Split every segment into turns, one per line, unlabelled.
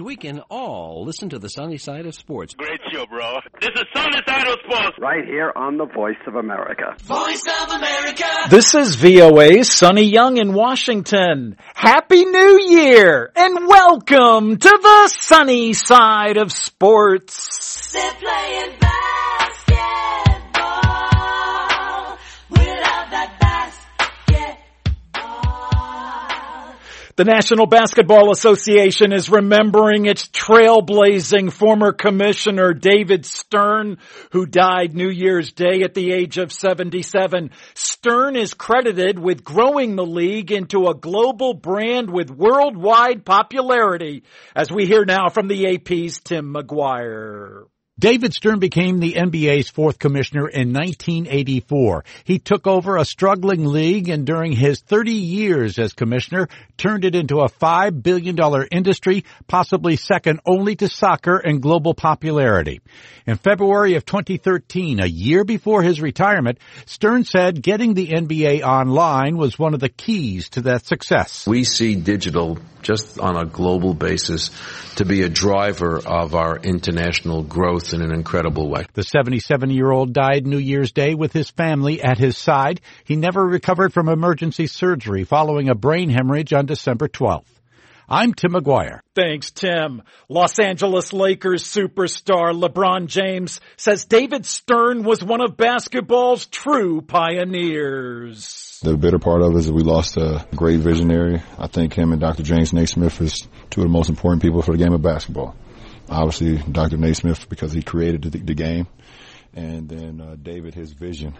we can all listen to the sunny side of sports.
Great show, bro. This is Sunny Side of Sports.
Right here on the Voice of America.
Voice of America.
This is VOA's Sonny Young in Washington. Happy New Year and welcome to the sunny side of sports.
They're playing basketball without that basketball.
The National Basketball Association is remembering its trailblazing former commissioner David Stern, who died New Year's Day at the age of 77. Stern is credited with growing the league into a global brand with worldwide popularity, as we hear now from the AP's Tim McGuire.
David Stern became the NBA's fourth commissioner in 1984. He took over a struggling league and during his 30 years as commissioner turned it into a $5 billion industry, possibly second only to soccer in global popularity. In February of 2013, a year before his retirement, Stern said getting the NBA online was one of the keys to that success.
We see digital just on a global basis to be a driver of our international growth in an incredible way.
The 77-year-old died New Year's Day with his family at his side. He never recovered from emergency surgery following a brain hemorrhage on December 12th. I'm Tim McGuire.
Thanks, Tim. Los Angeles Lakers superstar LeBron James says David Stern was one of basketball's true pioneers.
The bitter part of it is that we lost a great visionary. I think him and Dr. James Naismith is two of the most important people for the game of basketball. Obviously, Dr. Naismith because he created the game, and then David, his vision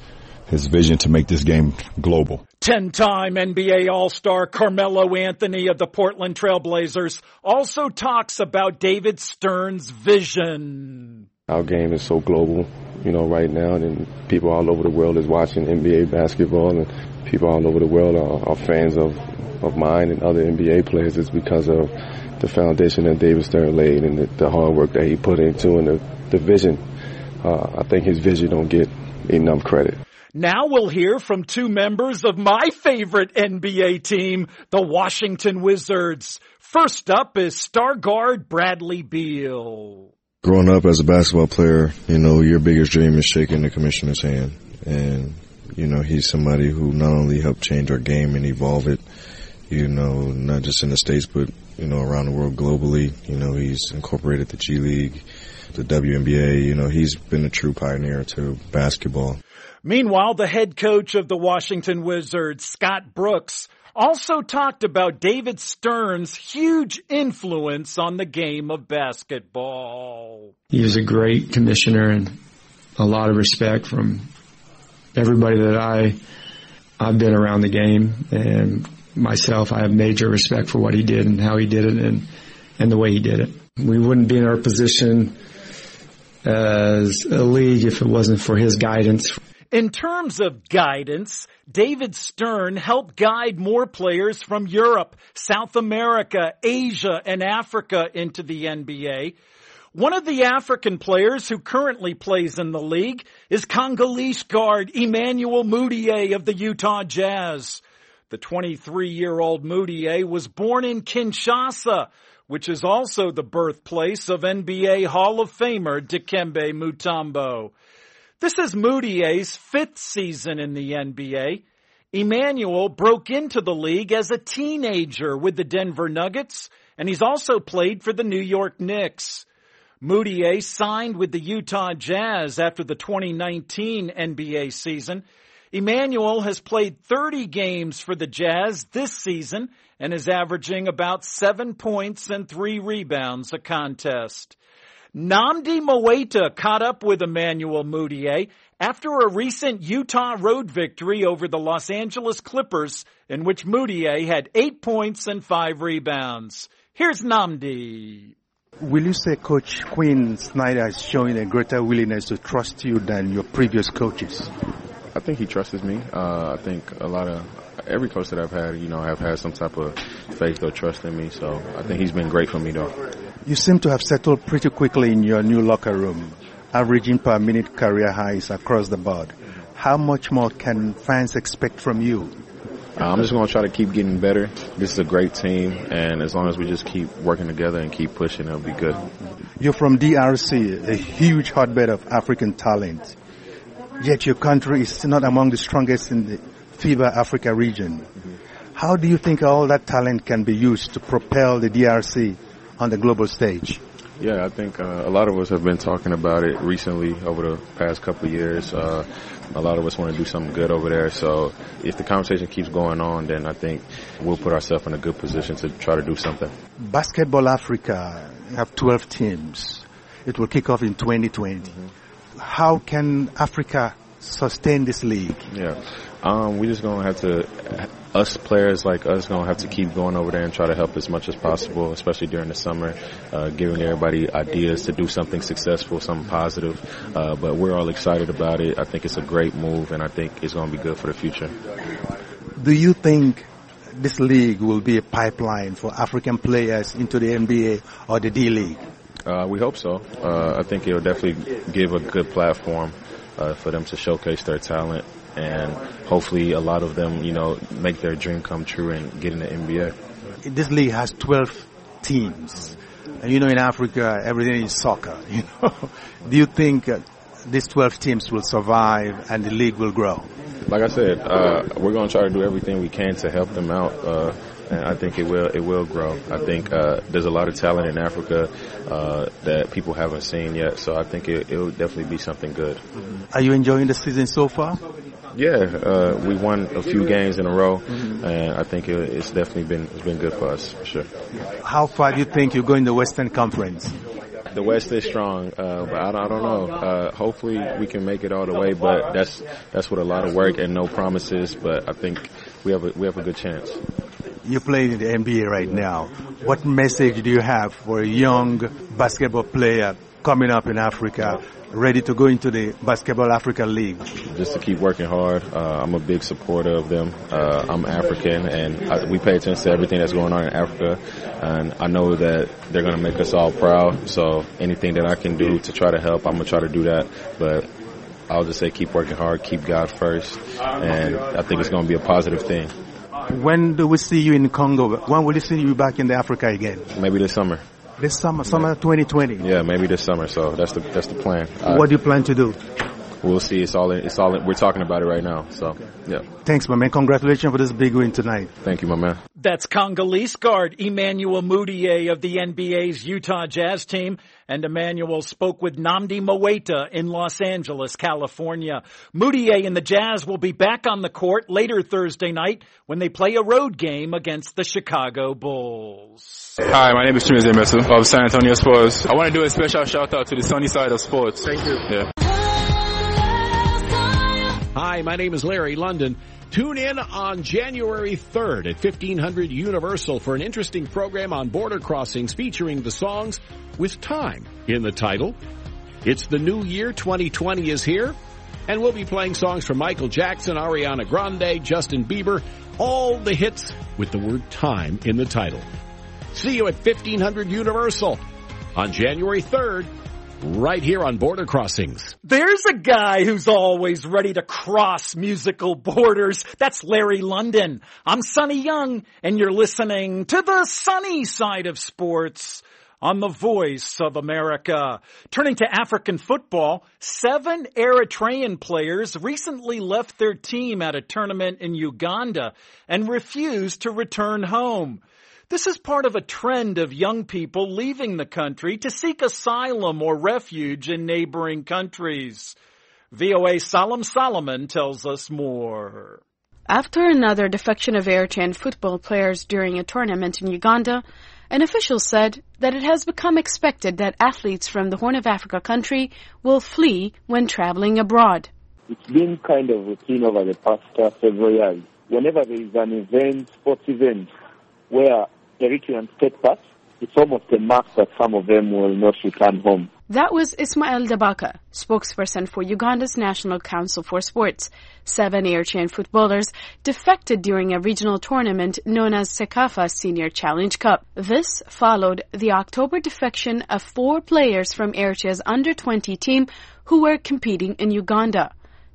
to make this game global.
10-time NBA All-Star Carmelo Anthony of the Portland Trailblazers also talks about David Stern's vision.
Our game is so global, right now, and people all over the world is watching NBA basketball, and people all over the world are fans of mine and other NBA players. It's because of the foundation that David Stern laid and the hard work that he put into and the vision. I think his vision don't get enough credit.
Now we'll hear from two members of my favorite NBA team, the Washington Wizards. First up is star guard Bradley Beal.
Growing up as a basketball player, your biggest dream is shaking the commissioner's hand. And, he's somebody who not only helped change our game and evolve it, not just in the States, but, around the world globally. He's incorporated the G League, the WNBA. He's been a true pioneer to basketball.
Meanwhile, the head coach of the Washington Wizards, Scott Brooks, also talked about David Stern's huge influence on the game of basketball.
He was a great commissioner and a lot of respect from everybody that I've been around the game. And myself, I have major respect for what he did and how he did it and the way he did it. We wouldn't be in our position as a league if it wasn't for his guidance.
In terms of guidance, David Stern helped guide more players from Europe, South America, Asia, and Africa into the NBA. One of the African players who currently plays in the league is Congolese guard Emmanuel Mudiay of the Utah Jazz. The 23-year-old Mudiay was born in Kinshasa, which is also the birthplace of NBA Hall of Famer Dikembe Mutombo. This is Mudiay's fifth season in the NBA. Emmanuel broke into the league as a teenager with the Denver Nuggets, and he's also played for the New York Knicks. Mudiay signed with the Utah Jazz after the 2019 NBA season. Emmanuel has played 30 games for the Jazz this season and is averaging about 7 points and 3 rebounds a contest. Nnamdi Moeta caught up with Emmanuel Mudiay after a recent Utah road victory over the Los Angeles Clippers, in which Mudiay had 8 points and 5 rebounds. Here's Nnamdi.
Will you say Coach Quinn Snyder is showing a greater willingness to trust you than your previous coaches?
I think he trusts me. I think every coach that I've had, have had some type of faith or trust in me. So I think he's been great for me, though.
You seem to have settled pretty quickly in your new locker room, averaging per minute career highs across the board. How much more can fans expect from you?
I'm just going to try to keep getting better. This is a great team, and as long as we just keep working together and keep pushing, it'll be good.
You're from DRC, a huge hotbed of African talent. Yet your country is not among the strongest in the FIBA Africa region. How do you think all that talent can be used to propel the DRC on the global stage?
Yeah, I think a lot of us have been talking about it recently over the past couple of years. A lot of us want to do something good over there. So if the conversation keeps going on, then I think we'll put ourselves in a good position to try to do something.
Basketball Africa have 12 teams. It will kick off in 2020. How can Africa sustain this league?
Yeah, we're just going to have to, us players like us, going to have to keep going over there and try to help as much as possible, especially during the summer, giving everybody ideas to do something successful, something positive. But we're all excited about it. I think it's a great move, and I think it's going to be good for the future.
Do you think this league will be a pipeline for African players into the NBA or the D-League?
We hope so. I think it will definitely give a good platform for them to showcase their talent, and hopefully a lot of them, make their dream come true and get in the NBA.
This league has 12 teams. And in Africa, everything is soccer. Do you think these 12 teams will survive and the league will grow?
Like I said, we're going to try to do everything we can to help them out. And I think it will grow. I think there's a lot of talent in Africa that people haven't seen yet, so I think it will definitely be something good.
Are you enjoying the season so far?
Yeah, we won a few games in a row, and I think it's definitely been good for us, for sure.
How far do you think you go in the Western Conference?
The West is strong, but I don't know. Hopefully we can make it all the way, but that's with a lot of work and no promises. But I think we have a good chance.
You're playing in the NBA right now. What message do you have for a young basketball player coming up in Africa, ready to go into the Basketball Africa League?
Just to keep working hard. I'm a big supporter of them. I'm African, and we pay attention to everything that's going on in Africa. And I know that they're going to make us all proud. So anything that I can do to try to help, I'm going to try to do that. But I'll just say keep working hard, keep God first, and I think it's going to be a positive thing.
When do we see you in Congo? When will we see you back in Africa again?
Maybe this summer.
This summer 2020?
Yeah, maybe this summer. So that's the plan.
What do you plan to do?
We'll see. It's all in. We're talking about it right now. So, yeah.
Thanks, my man. Congratulations for this big win tonight.
Thank you, my man.
That's Congolese guard Emmanuel Mudiay of the NBA's Utah Jazz team. And Emmanuel spoke with Nnamdi Mowaita in Los Angeles, California. Mudiay and the Jazz will be back on the court later Thursday night when they play a road game against the Chicago Bulls.
Hi, my name is Chimezie Metu of San Antonio Spurs. I want to do a special shout out to the sunny side of sports.
Thank you.
Yeah.
Hi, my name is Larry London. Tune in on January 3rd at 1500 Universal for an interesting program on border crossings featuring the songs with time in the title. It's the new year, 2020 is here, and we'll be playing songs from Michael Jackson, Ariana Grande, Justin Bieber, all the hits with the word time in the title. See you at 1500 Universal on January 3rd. Right here on Border Crossings.
There's a guy who's always ready to cross musical borders. That's Larry London. I'm Sonny Young, and you're listening to the sunny side of sports on the Voice of America. Turning to African football, 7 Eritrean players recently left their team at a tournament in Uganda and refused to return home. This is part of a trend of young people leaving the country to seek asylum or refuge in neighboring countries. VOA Salam Solomon tells us more.
After another defection of Eritrean football players during a tournament in Uganda, an official said that it has become expected that athletes from the Horn of Africa country will flee when traveling abroad.
It's been kind of routine over the past several years. Whenever there is an event, sports event, where Eritreans take part, it's almost a mark that some of them will not return home.
That was Ismail Dabaka, spokesperson for Uganda's National Council for Sports. 7 Eritrean footballers defected during a regional tournament known as Sekafa Senior Challenge Cup. This followed the October defection of 4 players from Eritrea's under-20 team who were competing in Uganda.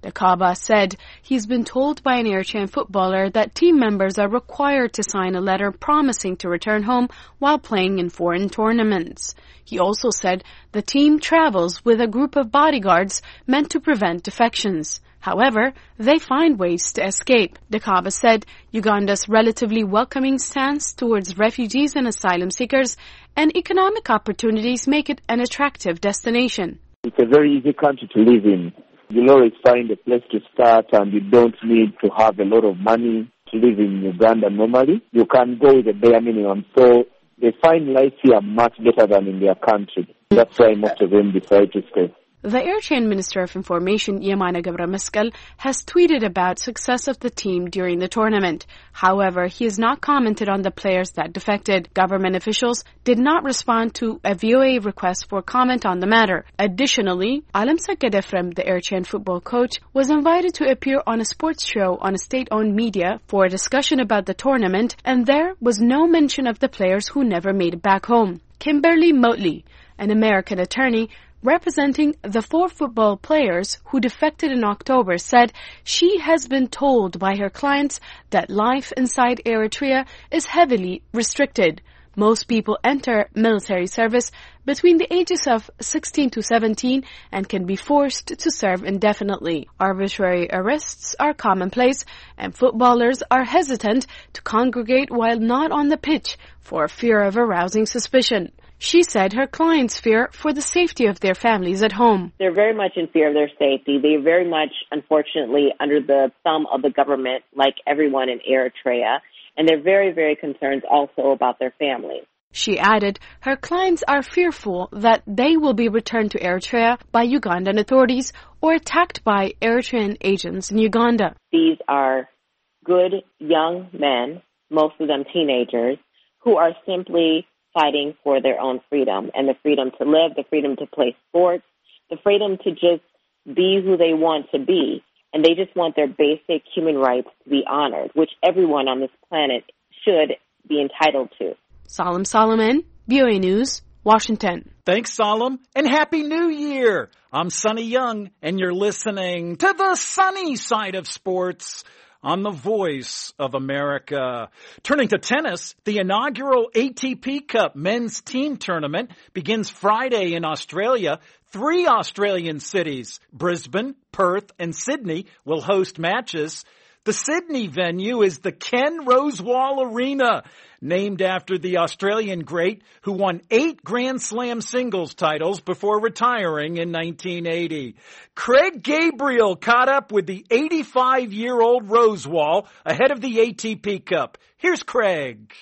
Dakaba said he's been told by an Eritrean footballer that team members are required to sign a letter promising to return home while playing in foreign tournaments. He also said the team travels with a group of bodyguards meant to prevent defections. However, they find ways to escape. Dakaba said Uganda's relatively welcoming stance towards refugees and asylum seekers and economic opportunities make it an attractive destination.
It's a very easy country to live in. You'll always find a place to start, and you don't need to have a lot of money to live in Uganda normally. You can go with a bare minimum. So they find life here much better than in their country. That's why most of them decide to stay.
The Eritrean Minister of Information, Yemane Gebremaskel, has tweeted about success of the team during the tournament. However, he has not commented on the players that defected. Government officials did not respond to a VOA request for comment on the matter. Additionally, Alamsa Gedefrem, the Eritrean football coach, was invited to appear on a sports show on a state-owned media for a discussion about the tournament, and there was no mention of the players who never made it back home. Kimberly Motley, an American attorney, representing the 4 football players who defected in October, said she has been told by her clients that life inside Eritrea is heavily restricted. Most people enter military service between the ages of 16 to 17 and can be forced to serve indefinitely. Arbitrary arrests are commonplace, and footballers are hesitant to congregate while not on the pitch for fear of arousing suspicion. She said her clients fear for the safety of their families at home.
They're very much in fear of their safety. They're very much, unfortunately, under the thumb of the government, like everyone in Eritrea. And they're very, very concerned also about their families.
She added her clients are fearful that they will be returned to Eritrea by Ugandan authorities or attacked by Eritrean agents in Uganda.
These are good young men, most of them teenagers, who are simply fighting for their own freedom and the freedom to live, the freedom to play sports, the freedom to just be who they want to be. And they just want their basic human rights to be honored, which everyone on this planet should be entitled to.
Salam Solomon, VOA News, Washington.
Thanks, Salam, and Happy New Year. I'm Sonny Young, and you're listening to the sunny side of sports on the Voice of America. Turning to tennis, the inaugural ATP Cup men's team tournament begins Friday in Australia. 3 Australian cities, Brisbane, Perth, and Sydney, will host matches. The Sydney venue is the Ken Rosewall Arena, named after the Australian great who won 8 Grand Slam singles titles before retiring in 1980. Craig Gabriel caught up with the 85-year-old Rosewall ahead of the ATP Cup. Here's Craig.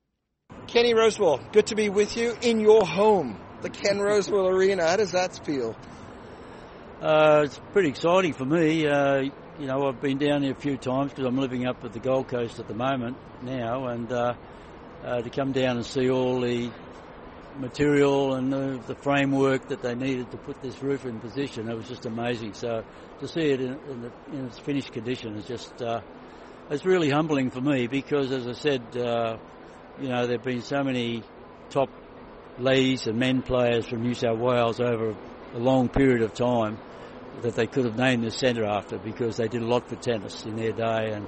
Kenny Rosewall, good to be with you in your home, the Ken Rosewall Arena. How does that feel?
It's pretty exciting for me. You know, I've been down here a few times because I'm living up at the Gold Coast at the moment now, and to come down and see all the material and the framework that they needed to put this roof in position, it was just amazing. So to see it in its finished condition is just, it's really humbling for me because, as I said, you know, there have been so many top ladies and men players from New South Wales over a long period of time that they could have named the centre after because they did a lot for tennis in their day, and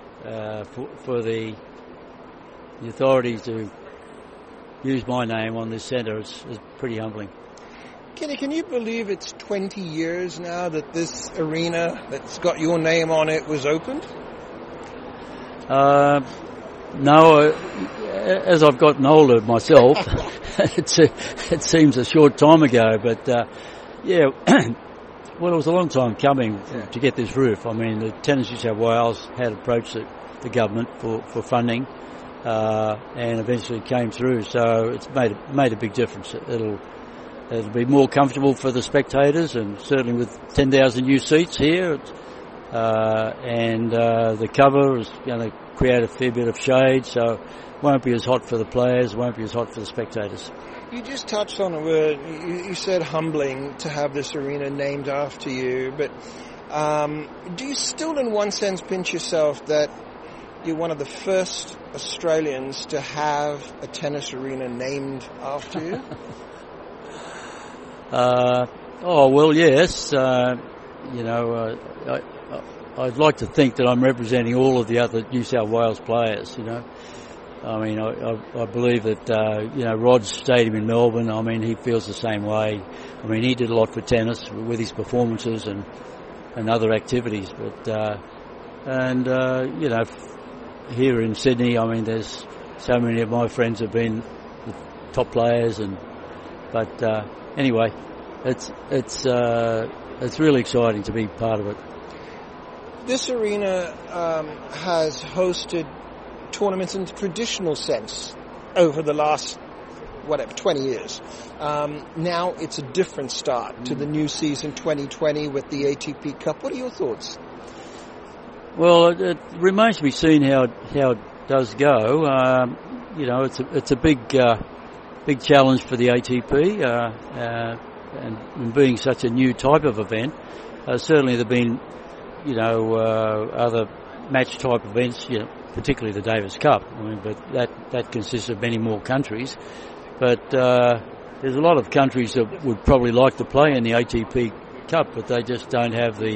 for the authorities to use my name on this centre is pretty humbling.
Kenny, can you believe it's 20 years now that this arena that's got your name on it was opened?
No, as I've gotten older myself, it seems a short time ago, but yeah. Well, it was a long time coming to get this roof. I mean, the Tennis New South Wales had approached the government for funding, and eventually came through. So it's made a big difference. It'll be more comfortable for the spectators, and certainly with 10,000 new seats here, and the cover is going to create a fair bit of shade, so it won't be as hot for the players, won't be as hot for the spectators.
You just touched on a word. You said humbling to have this arena named after you, but do you still in one sense pinch yourself that you're one of the first Australians to have a tennis arena named after you?
Oh, well, yes. I'd like to think that I'm representing all of the other New South Wales players, you know. I mean, I believe that, Rod's Stadium in Melbourne, I mean, he feels the same way. I mean, he did a lot for tennis with his performances and other activities. But, here in Sydney, I mean, there's so many of my friends have been the top players but anyway, it's really exciting to be part of it.
This arena has hosted tournaments in the traditional sense over the last 20 years. Now it's a different start to the new season 2020 with the ATP Cup. What are your thoughts?
Well, it remains to be seen how it does go. It's a big challenge for the ATP, and being such a new type of event. Certainly there've been, other match type events, particularly the Davis Cup. I mean, but that consists of many more countries. But there's a lot of countries that would probably like to play in the ATP Cup, but they just don't have the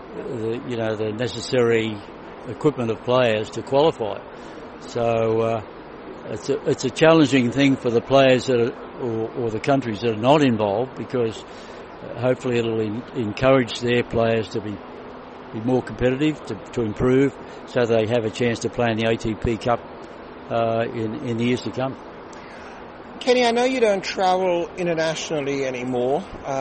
necessary equipment of players to qualify. So it's a challenging thing for the players that are, or the countries that are not involved, because hopefully it'll encourage their players to be more competitive, to improve, so they have a chance to play in the ATP Cup in the years to come.
Kenny, I know you don't travel internationally anymore,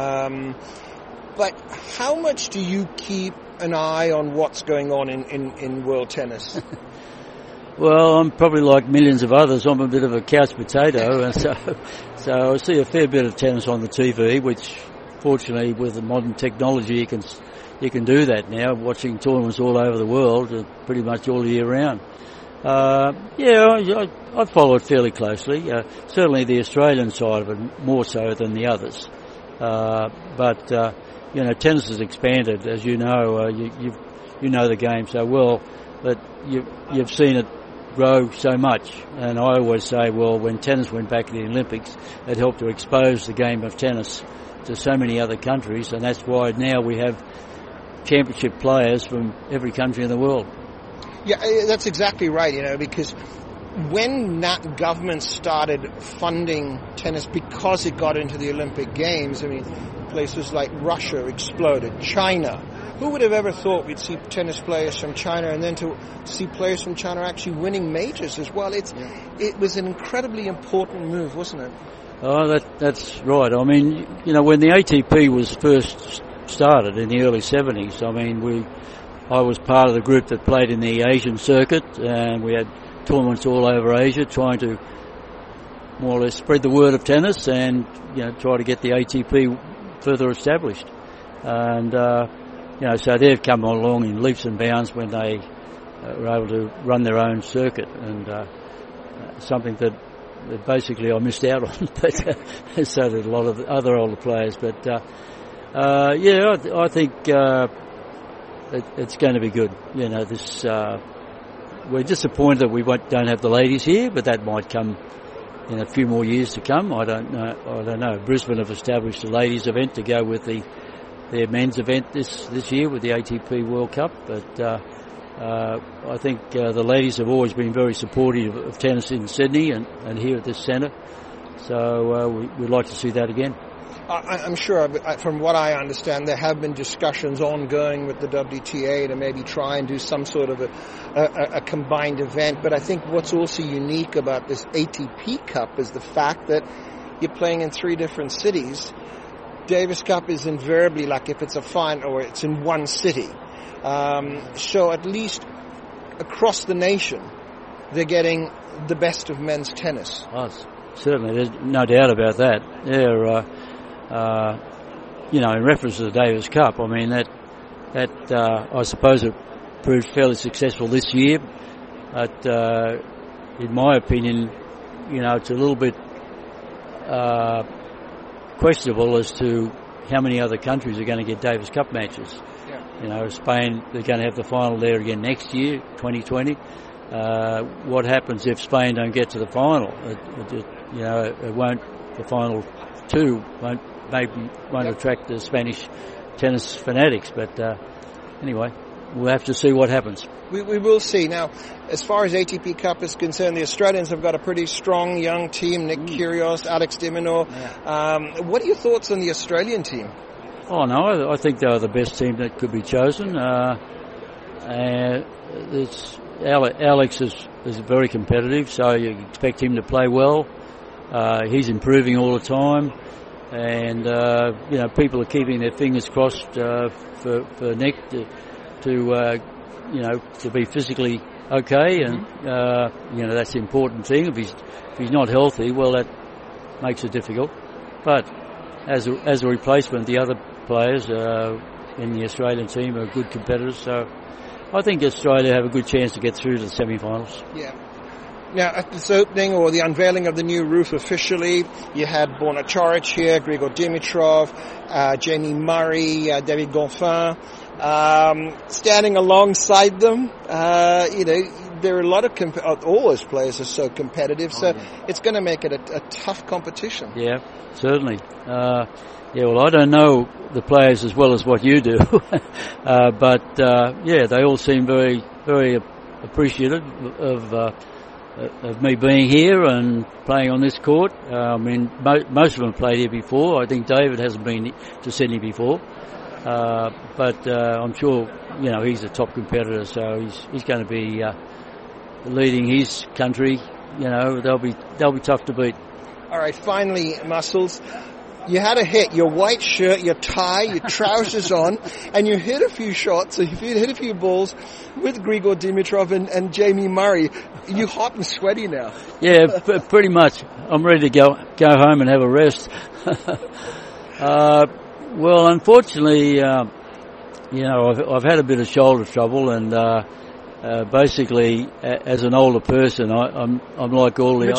but how much do you keep an eye on what's going on in world tennis?
Well, I'm probably like millions of others. I'm a bit of a couch potato, and so I see a fair bit of tennis on the TV, which fortunately with the modern technology you can do that now, watching tournaments all over the world pretty much all year round. I follow it fairly closely. Certainly the Australian side of it more so than the others. But tennis has expanded, as you know. You know the game so well that you've seen it grow so much. And I always say, well, when tennis went back to the Olympics, it helped to expose the game of tennis to so many other countries, and that's why now we have championship players from every country in the world.
Yeah, that's exactly right, because when governments started funding tennis because it got into the Olympic Games, I mean, places like Russia exploded, China. Who would have ever thought we'd see tennis players from China, and then to see players from China actually winning majors as well? It was an incredibly important move, wasn't it?
Oh, that's right. I mean, when the ATP was first started in the early 70s, I mean, I was part of the group that played in the Asian circuit, and we had tournaments all over Asia trying to more or less spread the word of tennis and, try to get the ATP further established. And, so they've come along in leaps and bounds when they were able to run their own circuit, and something that basically I missed out on, but so did a lot of the other older players. But I think it's going to be good. We're disappointed that we don't have the ladies here, but that might come in a few more years to come. I don't know. Brisbane have established a ladies event to go with their men's event this year with the ATP World Cup, but I think the ladies have always been very supportive of tennis in Sydney and here at this centre, so we'd like to see that again.
I'm sure, but from what I understand, there have been discussions ongoing with the WTA to maybe try and do some sort of a combined event. But I think what's also unique about this ATP Cup is the fact that you're playing in 3 different cities. Davis Cup is invariably like if it's a final or it's in one city. So at least across the nation, they're getting the best of men's tennis.
Oh, certainly, there's no doubt about that. In reference to the Davis Cup, I mean that I suppose it proved fairly successful this year. But in my opinion, it's a little bit questionable as to how many other countries are going to get Davis Cup matches. Yeah. Spain, they're going to have the final there again next year, 2020. What happens if Spain don't get to the final? It won't. The final 2 won't attract the Spanish tennis fanatics. But anyway, we'll have to see what happens.
We will see. Now, as far as ATP Cup is concerned, the Australians have got a pretty strong young team. Nick Kyrgios, Alex de Minaur. What are your thoughts on the Australian team?
Oh, no, I think they're the best team that could be chosen. Alex is very competitive, so you expect him to play well. He's improving all the time. And, people are keeping their fingers crossed for Nick to be physically okay. And, that's the important thing. If he's not healthy, well, that makes it difficult. But as a replacement, the other players in the Australian team are good competitors, so I think Australia have a good chance to get through to the semi-finals.
Yeah. Now, at this opening or the unveiling of the new roof officially, you had Borna Coric here, Grigor Dimitrov, Jamie Murray, David Goffin, standing alongside them. There are a lot of all those players are so competitive, it's going to make it a tough competition.
Yeah, certainly. Well, I don't know the players as well as what you do, but they all seem very, very appreciative of me being here and playing on this court. Most of them have played here before. I think David hasn't been to Sydney before, but I'm sure he's a top competitor, so he's going to be leading his country. They'll be tough to beat.
All right, finally, Muscles. You had a hit, your white shirt, your tie, your trousers on, and you hit a few shots, so you hit a few balls with Grigor Dimitrov and Jamie Murray. You hot and sweaty now.
Yeah, pretty much. I'm ready to go home and have a rest. Well, unfortunately, I've had a bit of shoulder trouble, and basically, as an older person, I'm like all the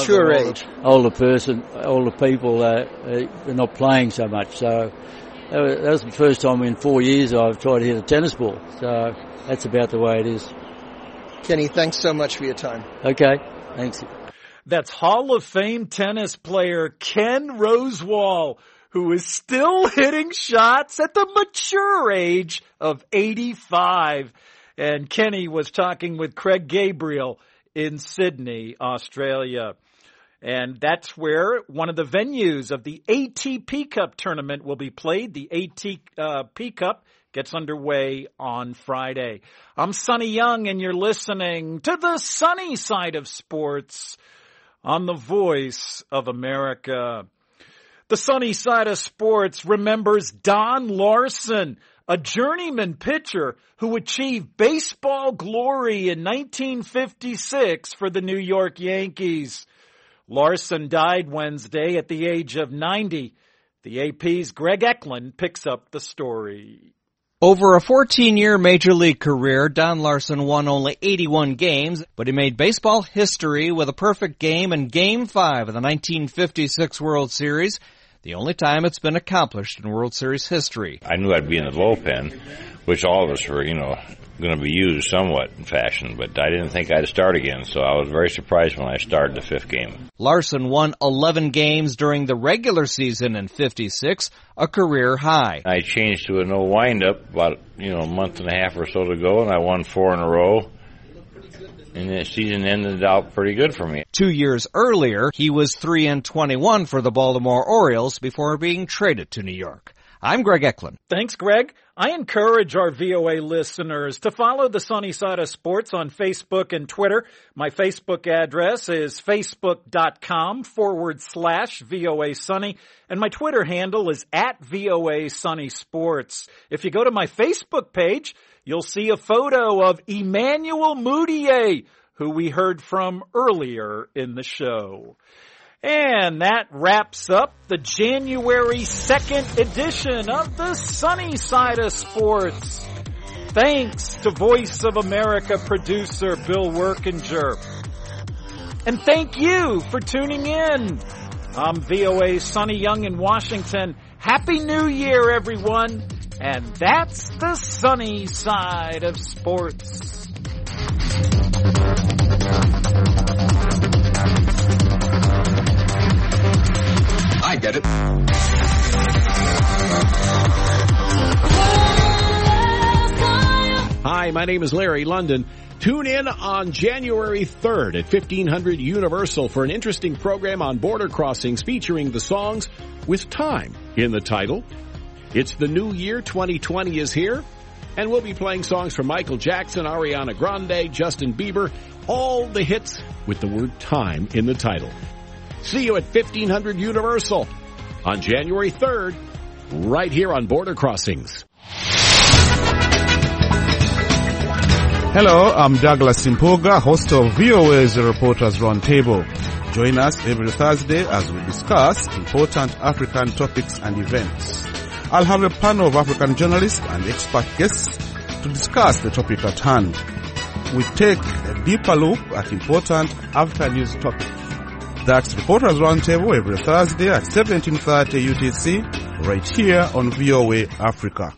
older people. They're not playing so much. So that was the first time in 4 years I've tried to hit a tennis ball. So that's about the way it is.
Kenny, thanks so much for your time.
Okay, thanks.
That's Hall of Fame tennis player Ken Rosewall, who is still hitting shots at the mature age of 85. And Kenny was talking with Craig Gabriel in Sydney, Australia. And that's where one of the venues of the ATP Cup tournament will be played. The ATP Cup gets underway on Friday. I'm Sonny Young, and you're listening to the sunny side of sports on the Voice of America. The sunny side of sports remembers Don Larson, a journeyman pitcher who achieved baseball glory in 1956 for the New York Yankees. Larson died Wednesday at the age of 90. The AP's Greg Eklund picks up the story.
Over a 14-year Major League career, Don Larson won only 81 games, but he made baseball history with a perfect game in Game 5 of the 1956 World Series, the only time it's been accomplished in World Series history.
I knew I'd be in the bullpen, which all of us were, going to be used somewhat in fashion, but I didn't think I'd start again, so I was very surprised when I started the fifth game.
Larson won 11 games during the regular season in 56, a career high.
I changed to a no wind-up about, a month and a half or so to go, and I won 4 in a row. And the season ended out pretty good for me.
2 years earlier, he was 3-21 for the Baltimore Orioles before being traded to New York. I'm Greg Eklund.
Thanks, Greg. I encourage our VOA listeners to follow the Sunny Side of Sports on Facebook and Twitter. My Facebook address is facebook.com/VOA Sunny, and my Twitter handle is @VOA Sunny Sports. If you go to my Facebook page, you'll see a photo of Emmanuel Mudiay, who we heard from earlier in the show. And that wraps up the January 2nd edition of the Sunny Side of Sports. Thanks to Voice of America producer Bill Workinger. And thank you for tuning in. I'm VOA Sonny Young in Washington. Happy New Year, everyone. And that's the Sunny Side of Sports.
I get it.
Hi, my name is Larry London. Tune in on January 3rd at 1500 Universal for an interesting program on border crossings featuring the songs with time in the title. It's the new year, 2020 is here, and we'll be playing songs from Michael Jackson, Ariana Grande, Justin Bieber, all the hits with the word time in the title. See you at 1500 Universal on January 3rd, right here on Border Crossings.
Hello, I'm Douglas Simpoga, host of VOA's Reporters Roundtable. Join us every Thursday as we discuss important African topics and events. I'll have a panel of African journalists and expert guests to discuss the topic at hand. We take a deeper look at important African news topics. That's Reporters Roundtable every Thursday at 17:30 UTC, right here on VOA Africa.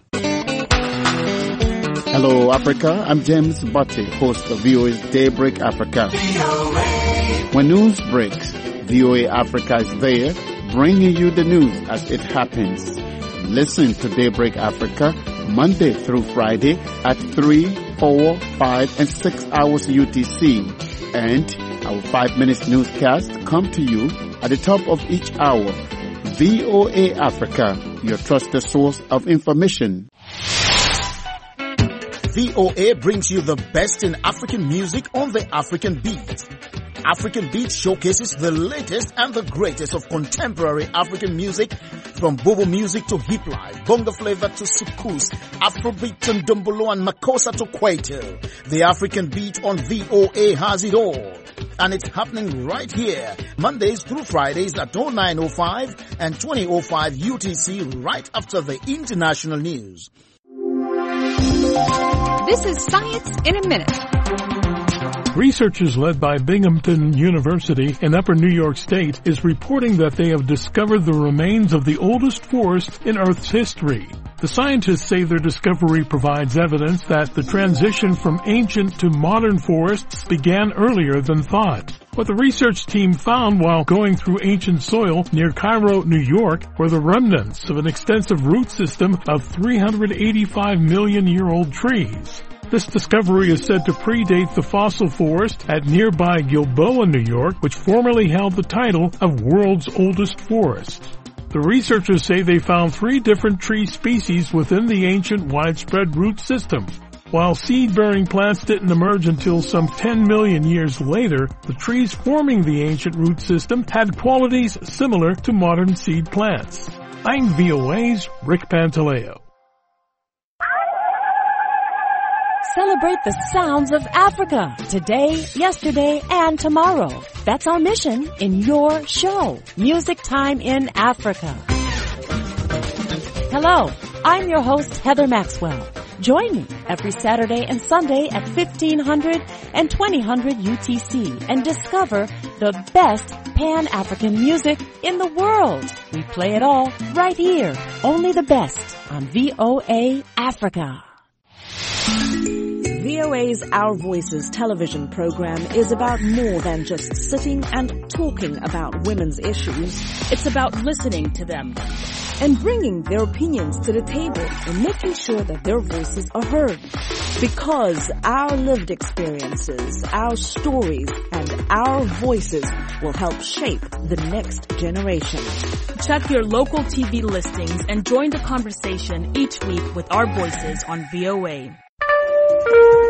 Hello, Africa. I'm James Butte, host of VOA's Daybreak Africa. When news breaks, VOA Africa is there, bringing you the news as it happens. Listen to Daybreak Africa Monday through Friday at 3, 4, 5, and 6 hours UTC. And our 5-minute newscast come to you at the top of each hour. VOA Africa, your trusted source of information.
VOA brings you the best in African music on the African Beat. African Beat showcases the latest and the greatest of contemporary African music, from bobo music to hip life, bongo flavor to soukous, Afrobeat and Dombolo and Makossa to Kwaito. The African Beat on VOA has it all. And it's happening right here, Mondays through Fridays at 09:05 and 20:05 UTC, right after the international news.
This is Science in a Minute.
Researchers led by Binghamton University in Upper New York State is reporting that they have discovered the remains of the oldest forest in Earth's history. The scientists say their discovery provides evidence that the transition from ancient to modern forests began earlier than thought. What the research team found while going through ancient soil near Cairo, New York, were the remnants of an extensive root system of 385-million-year-old trees. This discovery is said to predate the fossil forest at nearby Gilboa, New York, which formerly held the title of world's oldest forest. The researchers say they found 3 different tree species within the ancient widespread root system. While seed-bearing plants didn't emerge until some 10 million years later, the trees forming the ancient root system had qualities similar to modern seed plants. I'm VOA's Rick Pantaleo.
Celebrate the sounds of Africa today, yesterday, and tomorrow. That's our mission in your show, Music Time in Africa. Hello, I'm your host, Heather Maxwell. Join me every Saturday and Sunday at 1500 and 2000 UTC and discover the best Pan-African music in the world. We play it all right here, only the best on VOA Africa.
VOA's Our Voices television program is about more than just sitting and talking about women's issues. It's about listening to them and bringing their opinions to the table and making sure that their voices are heard. Because our lived experiences, our stories, and our voices will help shape the next generation.
Check your local TV listings and join the conversation each week with Our Voices on VOA.